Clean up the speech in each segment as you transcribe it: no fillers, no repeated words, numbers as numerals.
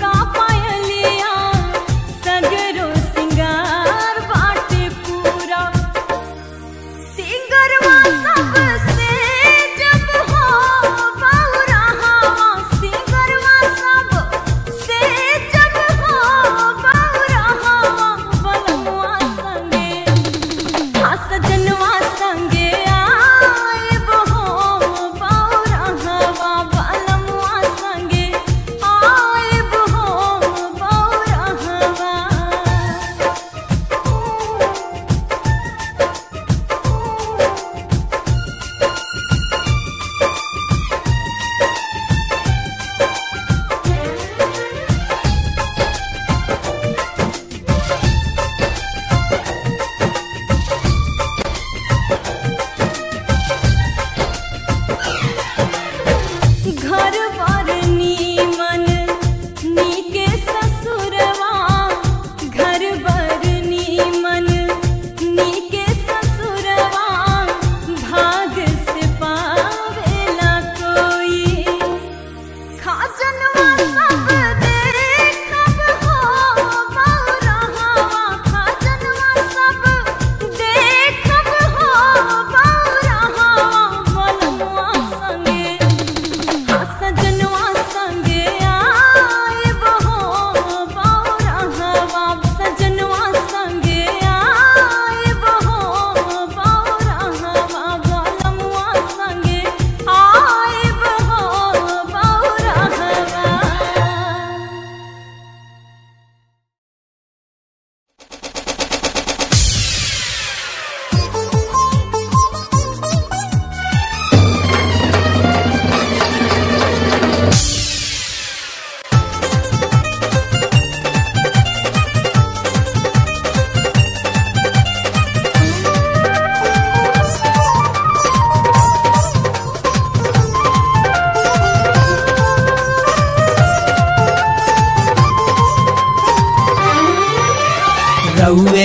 रउए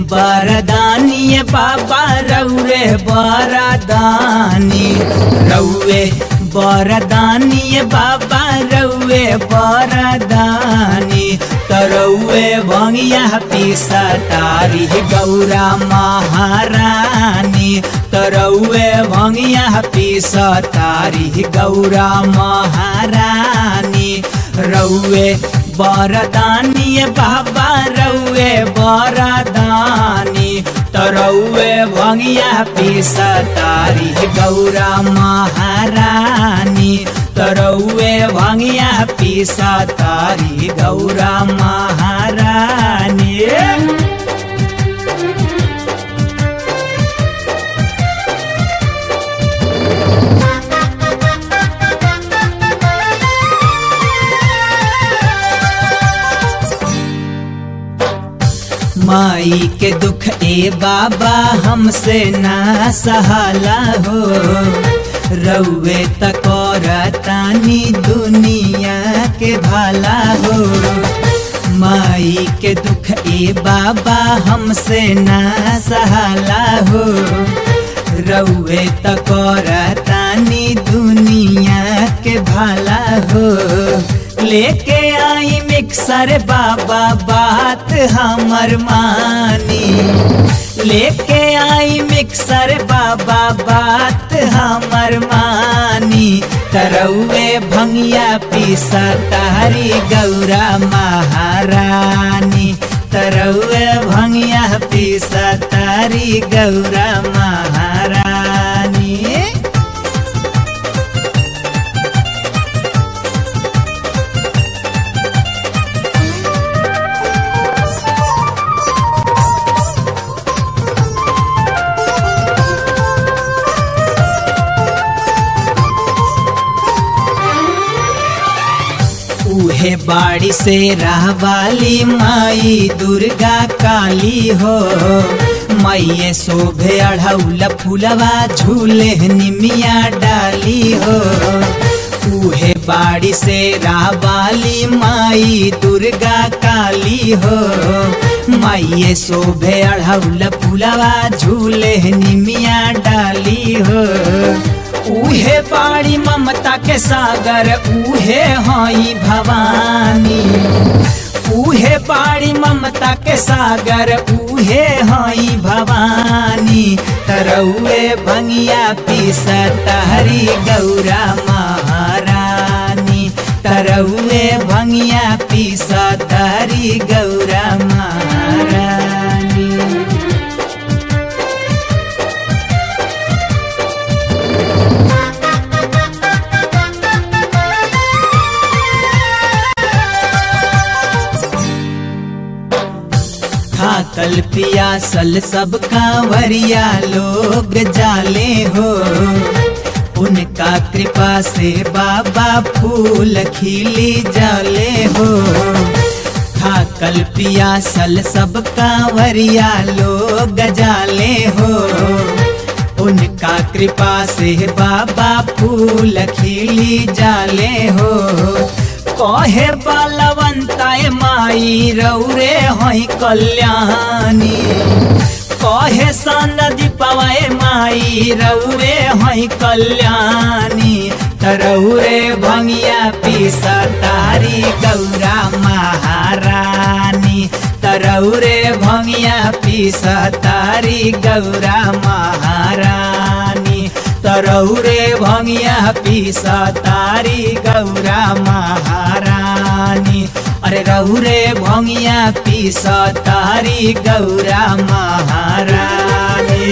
बरदानी बाबा रउए बरदानी रउए बरदानी बाबा रउए बरदानी तरउए भंगिया पीसा तारी गौरा महारानी तरउए भंगिया पीसा तारी गौरा महारानी रउए बरदानी बाबा रउए बरदानी तरउए भंगिया पीसा तारी गौरा महारानी तरउए भंगिया पीसा तारी गौरा महारानी। माई के दुख ए बाबा हमसे ना सहाला हो रउए तकोरतानी दुनिया के भाला हो माई के दुख ए बाबा हमसे ना सहाला हो रउए तकोरतानी दुनिया के भाला हो लेके आई मिक्सर बाबा बात हमर मानी लेके आई मिक्सर बाबा बात हमर मानी तरउए भंगिया पीसा तारी गौरा महारानी तरउए भंगिया पीसा तारी गौरा महारानी। उहे बाड़ी से रहवाली माई दुर्गा काली हो माइये शोभे अढ़ौला फूलवा झूले निमिया डाली हो उहे बाड़ी से रहवाली माई दुर्गा काली हो माइये शोभे अढ़ौला फूलवा झूले निमिया डाली हो उहे बाड़ी ममता के सागर उहे हई भवानी। उहे बाड़ी ममता के सागर उहे हई भवानी। तरौए भंगिया पीसत हरी गौरा महारानी। तरौए भंगिया पीसत हरी गौरा महारानी। थाकल पियासल सब कांवरिया लोग जाले हो। उनका कृपा से बाबा फूल खिली जाले हो। थाकल पियासल सब कांवरिया लोग जाले हो। उनका कृपा से बाबा फूल खिली जाले हो। कहे बलवंताए माई रौरे हई कल्याणी। कहे सनदी पवाए माई रौरे हई कल्याणी। तरौरे भंगिया पीसतारी गौरा महारानी। तरौरे भंगिया पीसतारी गौरा महारानी। तरौरे भंगिया पीसतारी गौरा महारानी। अरे रौरे भंगिया पीसतारी गौरा महारानी।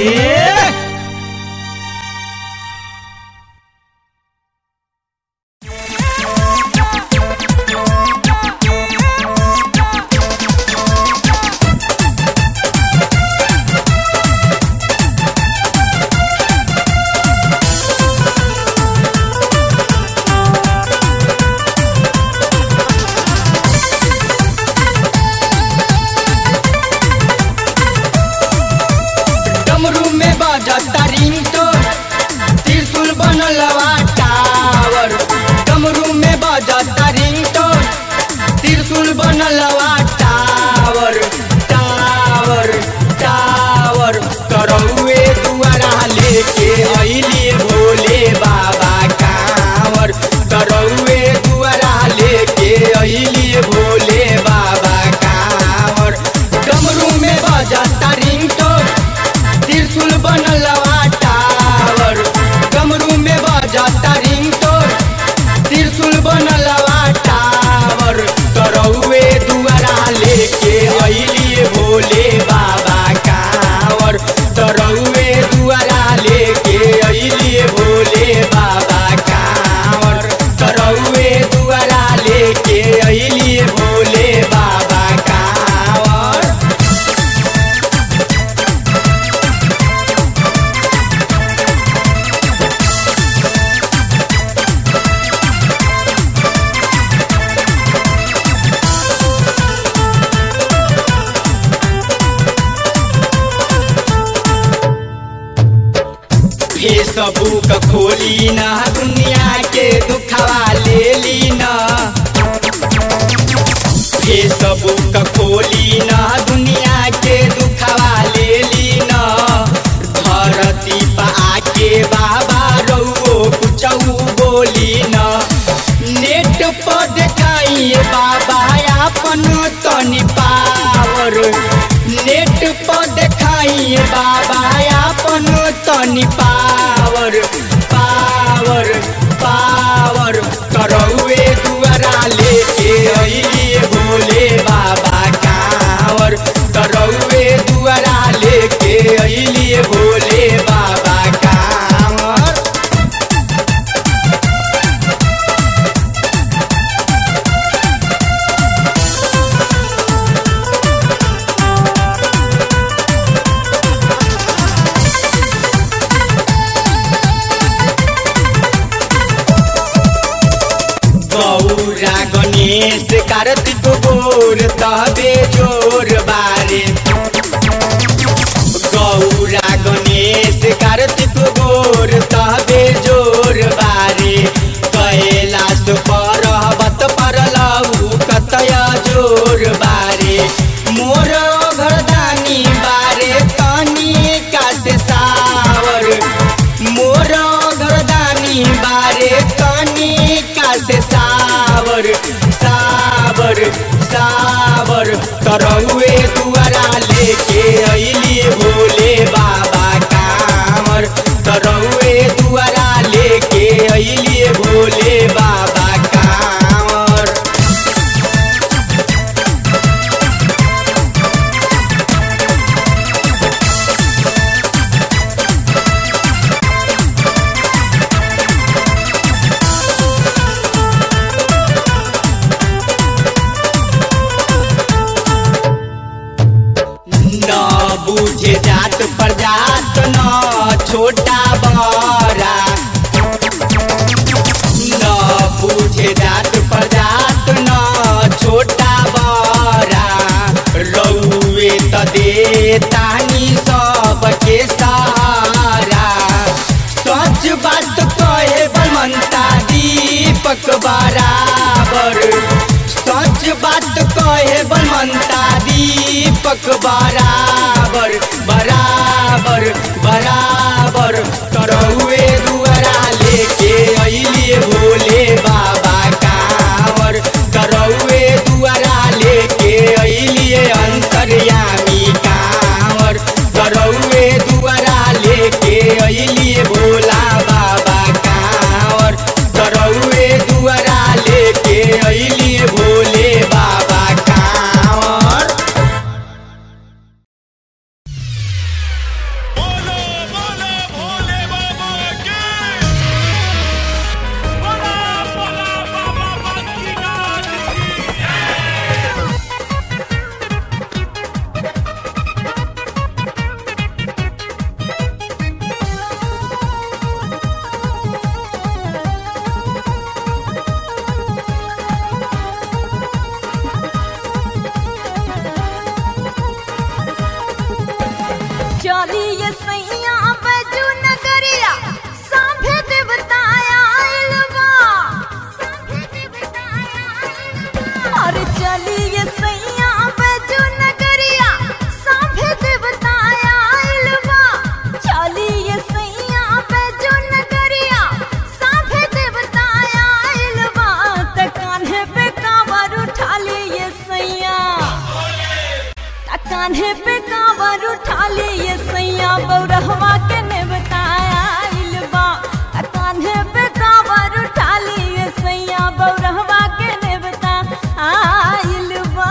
फेसबुक खोली ना दुनिया के दुखवा ले ली ना। फेसबुक खोली ना दुनिया के दुखवा ले ली ना। धरती पा आके बाबा रउओ कुछऊ बोली ना। नेट पर देखाइए बाबा अपन तनी पावर। नेट पर देखाइए बाबा अपन तनी पावर पावर पावर। करौए दुआरा लेके अइलिए भोले बाबा कांवर। करौए दुआरा लेके अइलिए भोले बाबा कांवर। गौरा गणेश कार्तिक गोर तबे जोर बारे। गौरा गणेश कार्तिक गोर तबे जोर बारे। कैलाश पर्वत पर लऊ कतय जोर बारे। मोर घरदानी बारे तनी का से सावर। मोर घरदानी सावर तरौए दुआरा लेके अइली भोले बाबा कांवर तरौए दुआरा लेके अइली भोले बाबा कांवर। न बुझे जात प्रजात न छोटा बड़ा न बुझे जात प्रजात न छोटा बड़ा रउए त दे तानी सबके सहारा सच बात कहे बनता दीपक बराबर सच बात कहे बनता दीपक बराबर बराबर बराबर तरौए दुआरा लेके अइली भोले बाबा कांवर तरौए दुआरा लेके अइली अंतर्यामी कांवर तरौए दुआरा लेके अइली भोला बाबा कांवर तरौए दुआरा लेके अइली भोले बाबा कांवर। चलिए सैया बजू नगरिया सांभे देवताया आइलबा अरे चलिए सैया बजू नगरिया सांभे देवताया आइलबा चलिए सैया बजू नगरिया सांभे देवताया आइलबा त कान्हे पे कांवर उठा लिए सैया कान्हे पे कांवर उठा लिए सैया बौरहवा के ने बताया आइलबा कान्हे पे कांवर उठा लिए सैया बौरहवा के ने बताया आइलबा।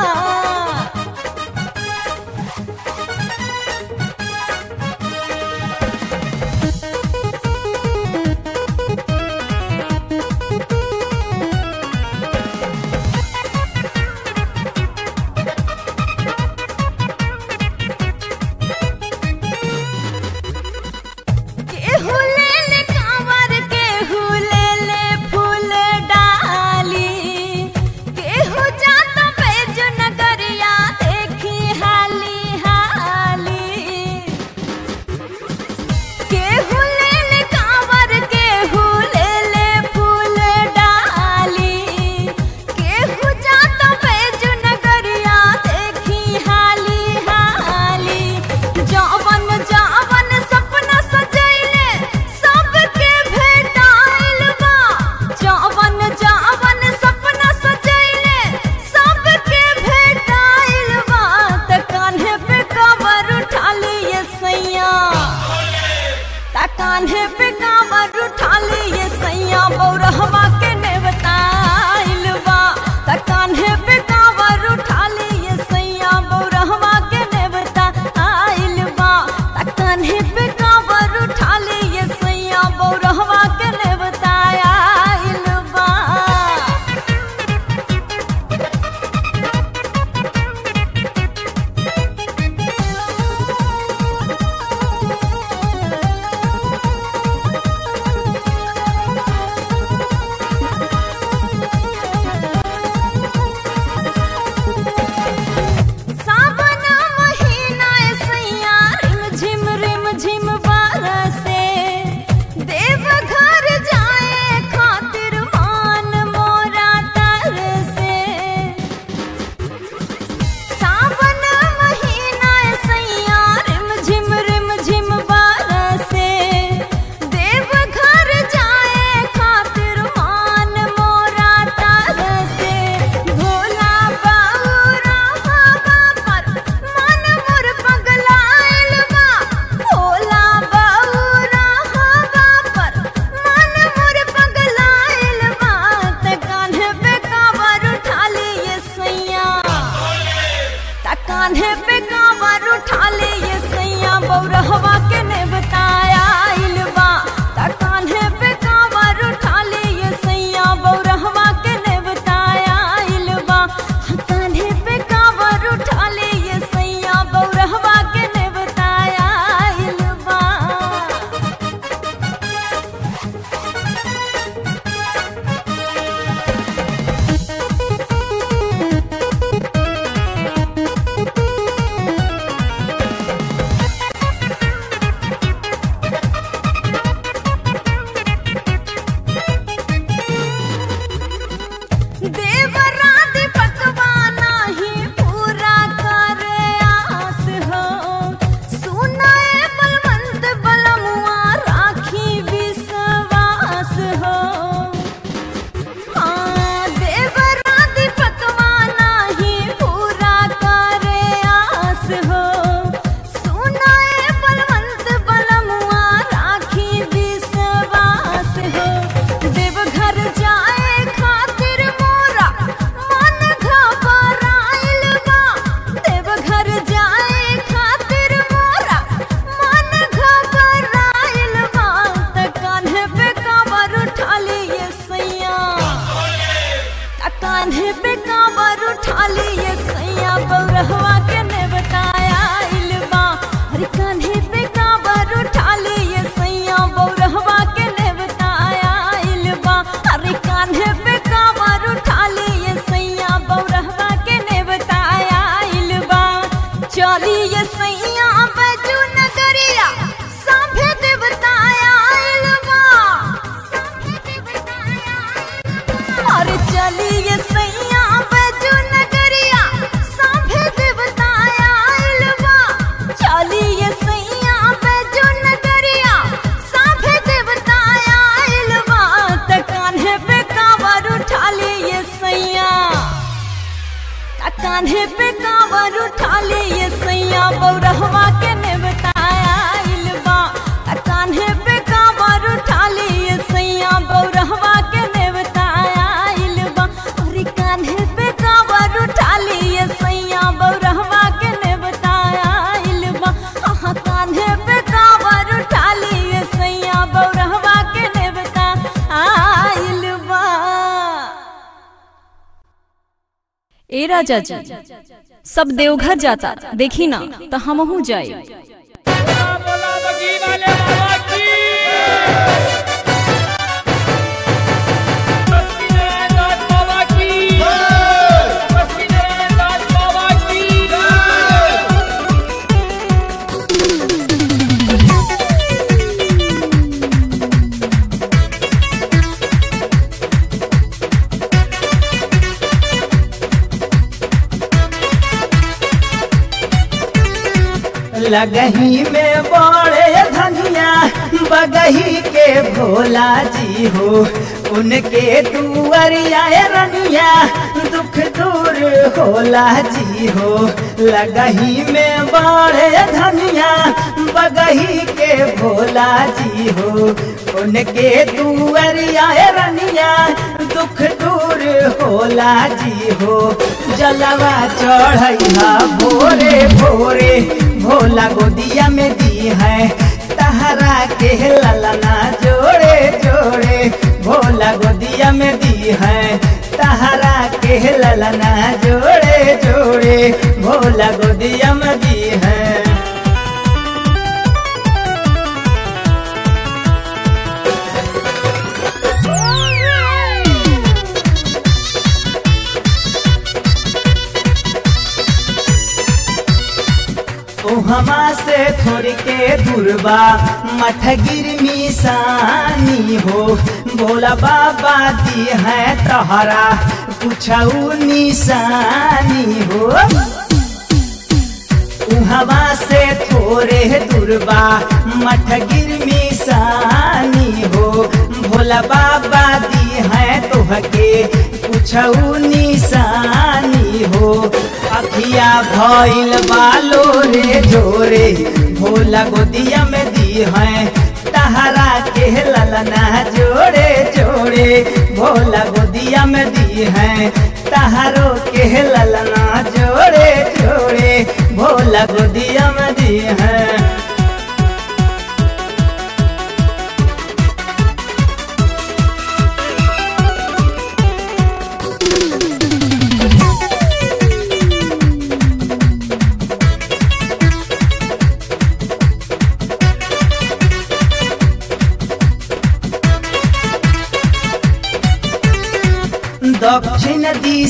कान्हे पे कांवर उठा ले ये सैया बौरहवा के ने बताया इलबा कान्हे पे कांवर उठा ले ये सैया बौरहवा के ने बताया इलबा कान्हे पे कांवर उठा ले ये सैया बौरहवा के ने बताया इलबा देवरात पकवाना ही पूरा करे आस हो सुनाए बलवंत बलमुआ राखी विश्वास हो देवरात पकवाना ही पूरा करे आस हो सुनाए बलवंत बलमुआ राखी विश्वास हो देवघर जाए खातिर मोरा मन घबराइल बा देवघर जाए खातिर मोरा मन घबराइल बा त कान्हे पे कांवर उठा ले ये सैया कान्हे पे कांवर उठा ले ये सैया बौरहवा के ने बताया इलबा अरे कान्हे पे कांवर उठा ले ये सैया बौरहवा के ने बताया इलबा अरे कान्हे पे कांवर उठा ले ये सैया बौरहवा के ने बताया इलबा चली ये सैया बैजू नगरिया सांभे दे बताया इलबा अरे चली ये सैया बैजू नगरिया सांभे दे बताया इलबा चली ये सैया बैजू नगरिया सांभे दे बताया इलबा त कान्हे पे कांवर उठा ले ये सैया कान्हे पे कांवर उठा ले ये सैया बौरहवा के ने बताया इलबा कान्हे पे कांवर उठा ले ये सैया बौरहवा के ने बताया इलबा अरे कान्हे पे कांवर उठा ले ये सैया बौरहवा के ने बताया इलबा कान्हे पे कांवर उठा ले ये सैया बौरहवा के ने बताया इलबा। ए राजा जी सब देवघर जाता देखी ना तो हमहू जाए। बोला बगी वाले बाबा की बस्तीनाथ बाबा की बस्तीनाथ बाबा की लगही में बड़े धनिया बगही के भोला जी हो उनके दुआरिया रनिया दुख दूर होला जी हो। लगही में बड़े धनिया बगही के भोला जी हो उनके दुआरिया रनिया दुख दूर होला जी हो। जलवा चढ़ैया भोरे भोरे भोला गोदिया में दी है तहरा के ललना जोड़े जोड़े भोला गोदिया में दी है तहरा के ललना जोड़े जोड़े भोला गोदिया में दी है। हमा से थोड़ी के दुर्बा मठगिर मिसानी हो भोला बाबा दी है तहरा कुछ निशानी हो। हवा से थोड़े दुर्बा मठगिर मिसानी हो भोला बाबा दी है तोहके कुछ निशानी हो। अखिया भइल बालो रे जोरे भोला गोदिया में दी है तहरा के ललना जोड़े जोड़े भोला गोदिया में दी है तहरो के ललना जोड़े जोड़े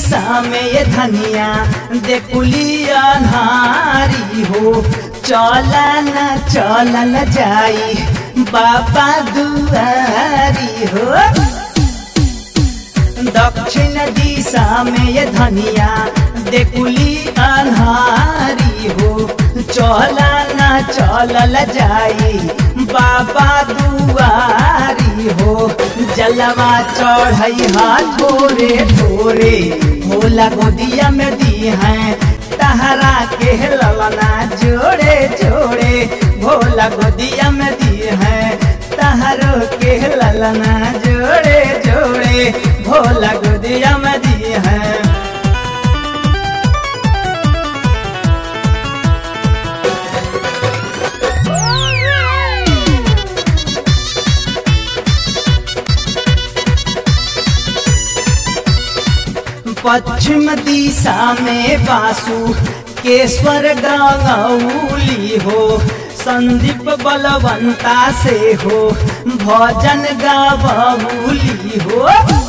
दिशा में ये धनिया देखुलिया नारी हो चलन चलन जाई बाबा दुआरी हो। दक्षिण दिशा में ये धनिया देखुली अन्हारी हो चलन चलल जाई बाबा दुआरी हो। जलवा चढ़ई हाथ थोरे थोरे भोला गोदिया में दी है तहरा के ललना जोड़े जोड़े भोला गोदिया में दी है तहरो के ललना जोड़े जोड़े भोला गोदिया में दी है। पश्चिम दिशा में वासु केश्वर गंगौली हो संदीप बलवंता से हो भजन गावली हो।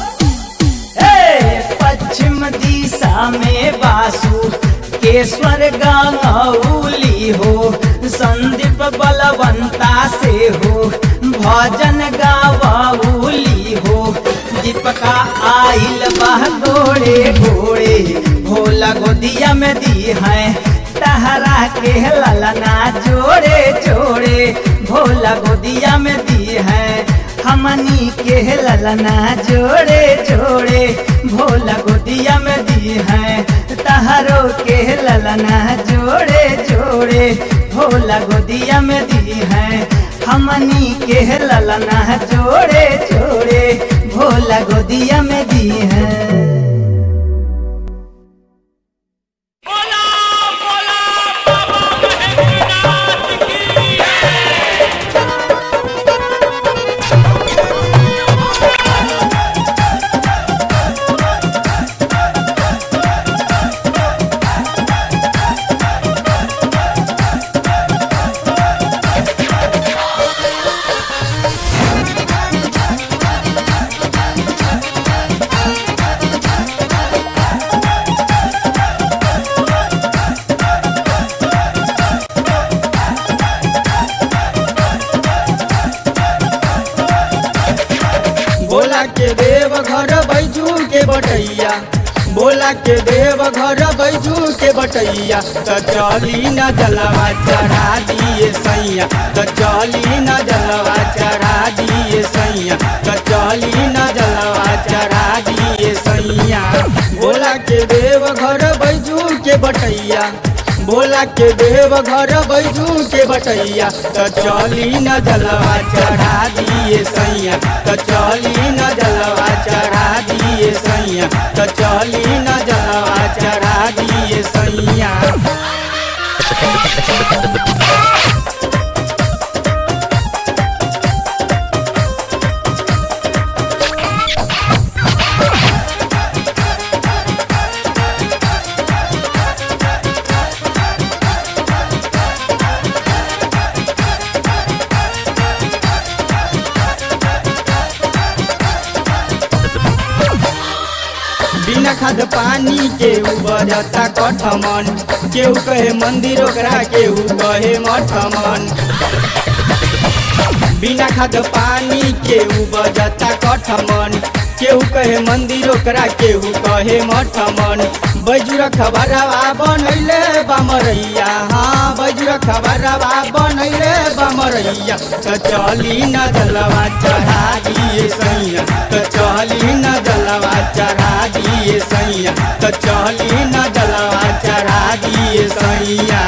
पश्चिम दिशा में वासु केश्वर गंगौली हो संदीप बलवंता से हो भजन गावली हो। दीपका आइल बह घोड़े घोड़े भोला गोदिया में दी है तहरा के ललना जोड़े जोड़े भोला गोदिया में दी है हमनी के ललना जोड़े जोड़े भोला गोदिया में दी है तहरो के ललना जोड़े जोड़े भोला गोदिया में दी है हमनी के ललना जोड़े जोड़े भोला गोदिया में दी है। बोला के देव घर बैजू के बटैया बोला के देव घर बैजू के बटैया तो चली न जलवा चढ़ा दिए सैया तो चली न जलवा चढ़ा दिए सैया तो चली न जलवा चढ़ा दिए सैया। बोला के देव घर बैजू के बटैया बोला के देव घर बैजू के बटैया तो चली न जलवा चढ़ा दिए सैया तो चली न जलवा चढ़ा दिए सैया तो चली न जलवा चढ़ा दिए सैया। बिना खाद पानी के उबरता कठमन केहू कहे मंदिर ओकरा केहू कहे मठमन। बिना खाद पानी के उबरता कठमन केहू कहे मंदिर ओकरा केहू कहे मठमन। बैजुर खबरवा बनैले बामरैया हाँ बैजुर खबरवा बनैले बामरैया तो चली न जलवा चढ़ा दिए सैया तो चली न जलवा चढ़ा दिए सैया तो चली न जलवा चढ़ा दिए सैया।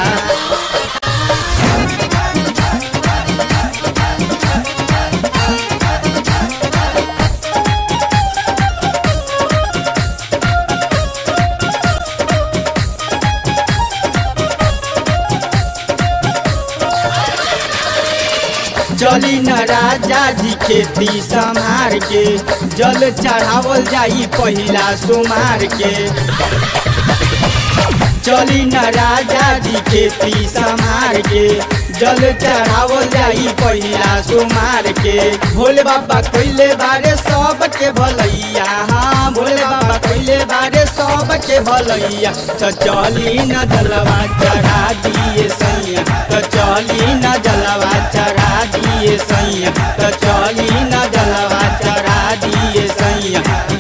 चली न राजा जी खेती संभार के जल चढ़ावल जाई पहिला सोमार के। चली न राजा जी खेती संभार के जल चढ़ावल जाई पहिला सोमार के। भोले बाबा कोइले बारे सबके भलैया, हाँ भोले बाबा कोइले बारे सबके भलैया। तो चली न जलवा चढ़ा दिए सैया, तो चली न जलवा चढ़ा दिए सैया, तो चली न जलवा चढ़ा दिए सैया।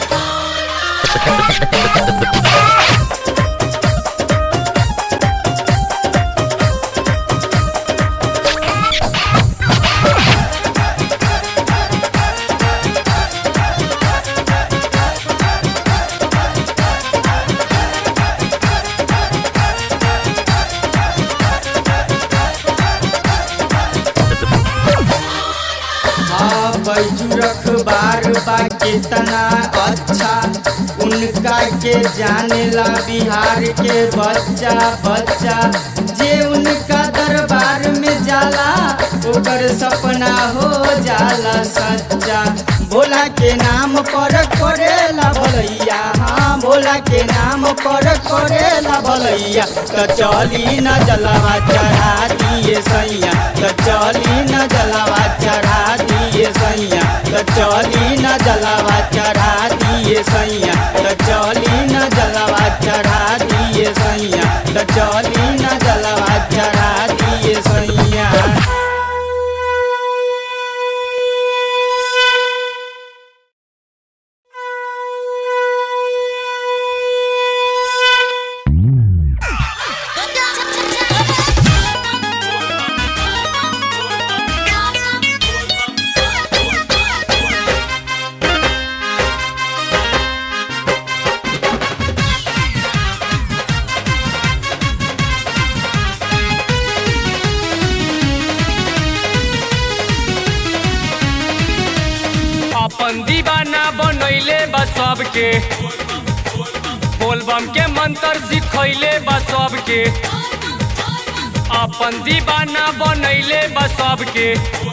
बैजू रखबार बा कितना अच्छा, उनका के जानेला बिहार के बच्चा बच्चा। जे उनका दरबार में जाला ओकर सपना हो जाला सच्चा। भोला के नाम पर करेला भलैया, हाँ भोला के नाम पर करेला भलैया। तो चली न जलवा चढ़ा दिए सैया, तो चली न जलवा चढ़ा दिए सैया, तो चली न जलवा चढ़ा दिए सैया, तो चली न जलवा चढ़ा दिए सैया, तो चली न जलवा चढ़ा दिए सैया। अपन दीवाना बनैले बा सबके, बोलबम के मंत्र सिखैले बा सबके। अपन दीवाना बनैले बा सबके,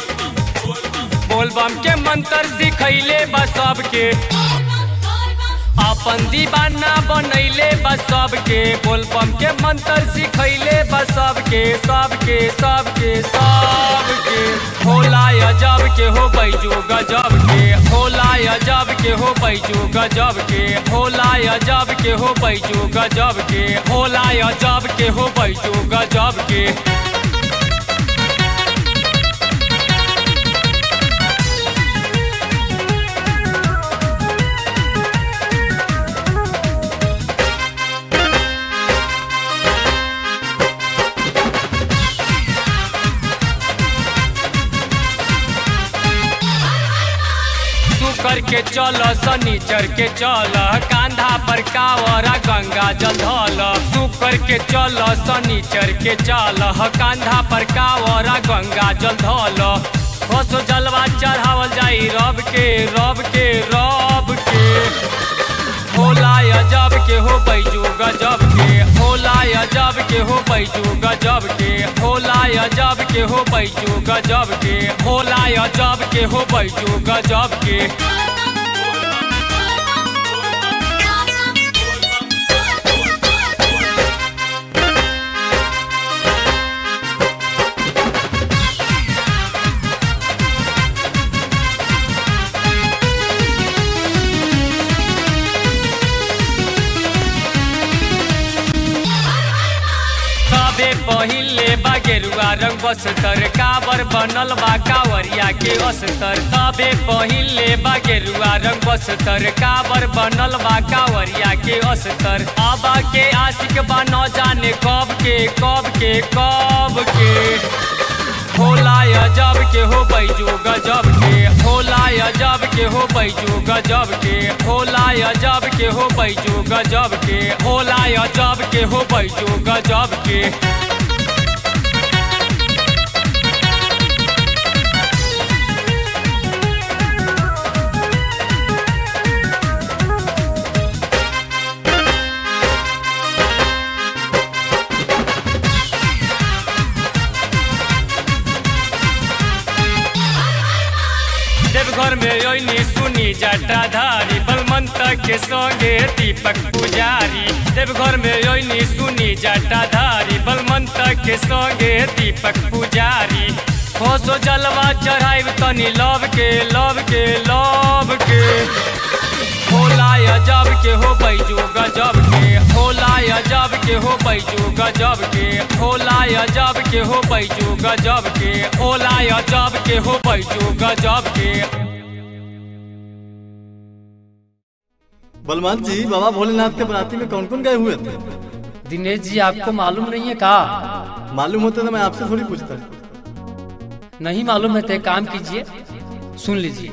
बोलबम के मंत्र सिखैले बा सबके। अपन दीवाना बनैले बा सबके, बोलबम के मंत्र सिखैले बा सबके सबके सबके सबके। भोला अजब के हो बैजू गजब के, भोला अजब के हो बैजू गजब के, भोला अजब के हो बैजू गजब के, भोला अजब के हो बैजू गजब के। करके चल शनिचर के चल, कांधा पर कावरा गंगा जल धल। सुकर के चल शनिचर के चल, कांधा पर कावरा गंगा जल धल। बसो जलवा चढ़ावल जाई रब के रब के रब के। भोला अजब के हो बैजू गजब के, भोला अजब के हो बैजू गजब के, भोला अजब के हो बैजू गजब के, भोला अजब के हो बैजू गजब के। पहिले बा गेरुआ रंग बस्तर, कावर बनल बा कावरिया के अस्तर। सबे पहिले बा गेरुआ रंग बस्तर, कावर बनल बा कावरिया के अस्तर। बाबा के आशिक बा न जाने कब के कब के कब के। भोला अजब के हो बैजू गजब के, भोला अजब के हो बैजू गजब के, भोला अजब के हो बैजू गजब के, भोला अजब के हो बैजू गजब के। देवघर में ओइनी सुनी जटाधारी, बलवंत के संगे दीपक पुजारी। देवघर में ओइनी सुनी जटाधारी, बलवंत के संगे दीपक पुजारी। ओसो जलवा चढ़ाइब तनी लव के लव के लव के। होला अजब के हो बैजू गजब के, होला अजब के हो बैजू गजब के, होला अजब के हो बैजू गजब के, होला अजब के हो बैजू गजब के। बलवंत जी, बाबा भोलेनाथ के बराती में कौन कौन गए हुए थे? दिनेश जी, आपको मालूम नहीं है का? मालूम होता तो मैं आपसे थोड़ी पूछता। नहीं मालूम है तो एक काम कीजिए, सुन लीजिए।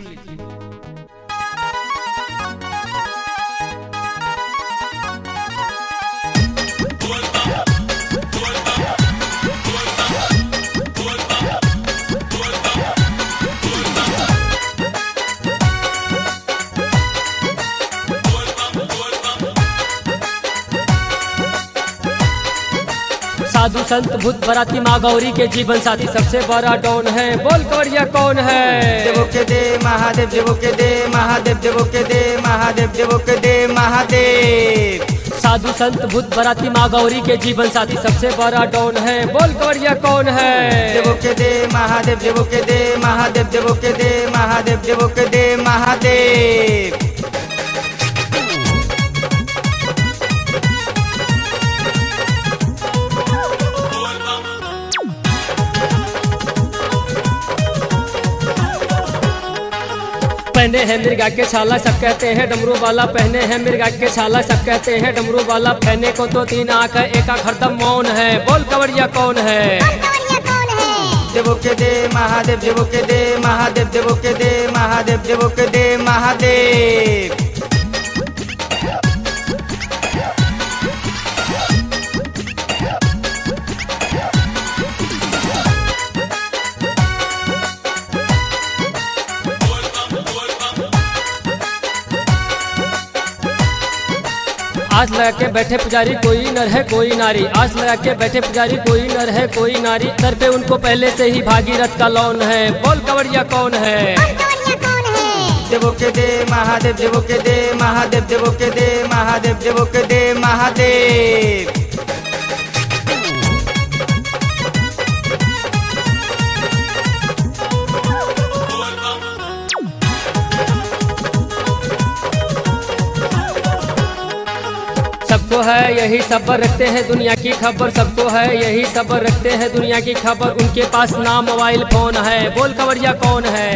साधु संत भूत बराती माँ गौरी के जीवन साथी सबसे बड़ा डॉन है। बोल कवरिया कौन है? देवो के दे महादेव, देवो के दे महादेव, देवो के दे महादेव, देवो के दे महादेव। साधु संत भूत बराती माँ गौरी के जीवन साथी सबसे बड़ा डॉन है। बोल कवरिया कौन है? देवो के दे महादेव, देवो के दे महादेव, देवो के दे महादेव, देवो के दे महादेव। पहने हैं मिर्गा के छाला सब कहते हैं डमरू वाला, पहने हैं मिर्गा के छाला सब कहते हैं डमरू वाला। पहने को तो 3 आँख है, एक आँख हरदम मौन है। बोल कवरिया कौन है? देवो के दे महादेव, देवो के दे महादेव, देवो के दे महादेव, देवो के दे महादेव। आस लगा के बैठे पुजारी कोई नर है कोई नारी, आस लगा के बैठे पुजारी कोई नर है कोई नारी। सर पे उनको पहले से ही भागीरथ का लौन है। बोल कवरिया कौन है? देवो के दे महादेव, देवो के दे महादेव, देवो के दे महादेव, देवो के दे महादेव। सबको है यही सबर रखते हैं दुनिया की खबर, सबको है यही सबर रखते हैं दुनिया की खबर। उनके पास ना मोबाइल फोन है। बोल कवरिया कौन है?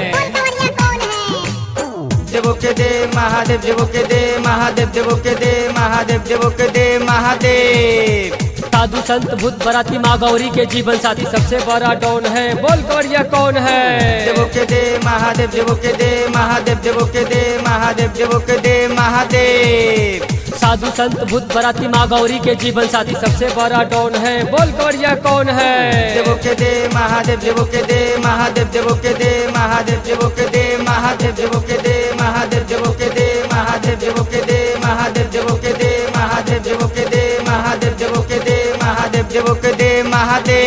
देवो के दे महादेव, देवो के दे महादेव, देवो के दे महादेव, देवो के दे महादेव। साधु संत भूत बराती माँ गौरी के जीवन साथी सबसे बड़ा डॉन है। बोल कवरिया कौन है? देवो के दे महादेव, देवो के दे महादेव, देवो के दे महादेव, देवो के दे महादेव। साधु संत भूत बराती माँ गौरी के जीवन साथी सबसे बड़ा डॉन है। बोल कवरिया कौन है? देवो के दे महादेव, देवो के दे महादेव, देवो के दे महादेव, देवो के दे महादेव, देवो के दे महादेव, देवो के दे महादेव, देवो के दे महादेव, देवो के दे महादेव, देवो के दे महादेव, देवो के दे महादेव, देवो के दे महादेव।